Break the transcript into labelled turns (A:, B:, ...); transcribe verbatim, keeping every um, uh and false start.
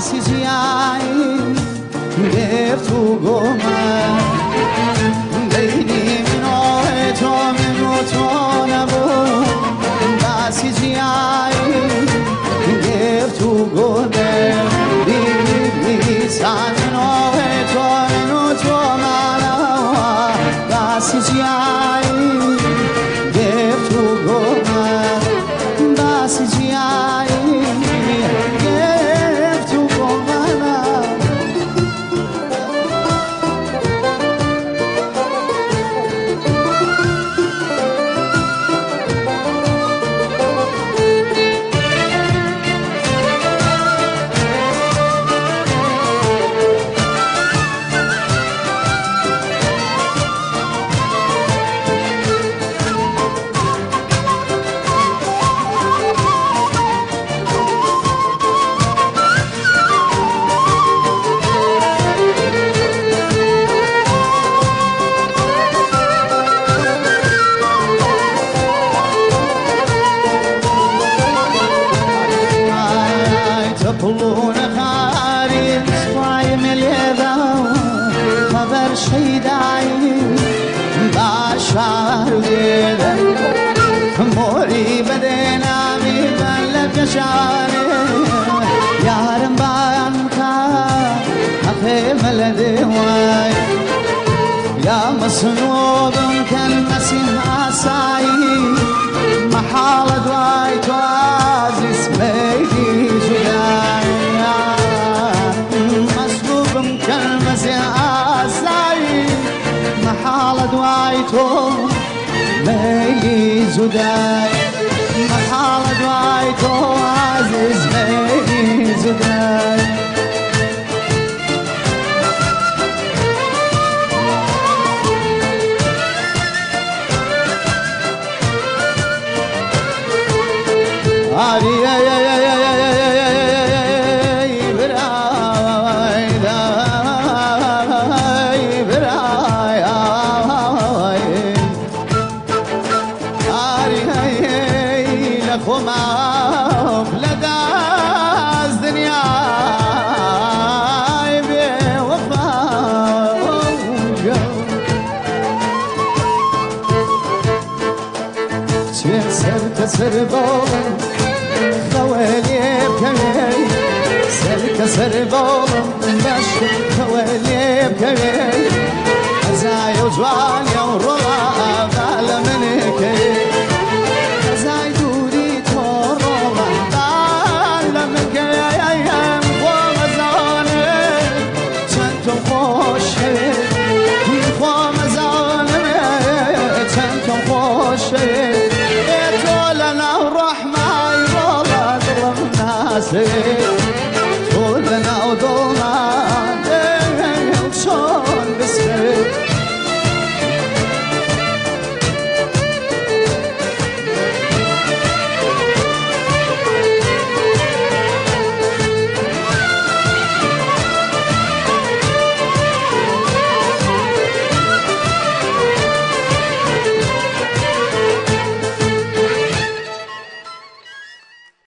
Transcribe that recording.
A: زياي قفت وقومه بيني من ويت ومن وتون ابو بس زياي قفت وقومه بيني سان من ويت ومن وتون ابو بس زياي قفت وقومه بس زياي يقولون خارج صايم اليدا خبر شيداي باشار ويدا موري بدينا ميبلك شاري يارم بانكا أخي ملدي واي يا مصنوب كان مسيح عصاي محال دواي توازي سميدي زداي مصنوب كان مسيح عصاي محال دواي توازي زداي محال دواي توازي سميدي زداي Ari ay ay ay ay ay ay ay bray day bray Ari ay ay la khoma blada الدنيا بوفا سرت سربو خوالي بكوي سلك سربو باش خوالي بكوي ازاي وجواني ورو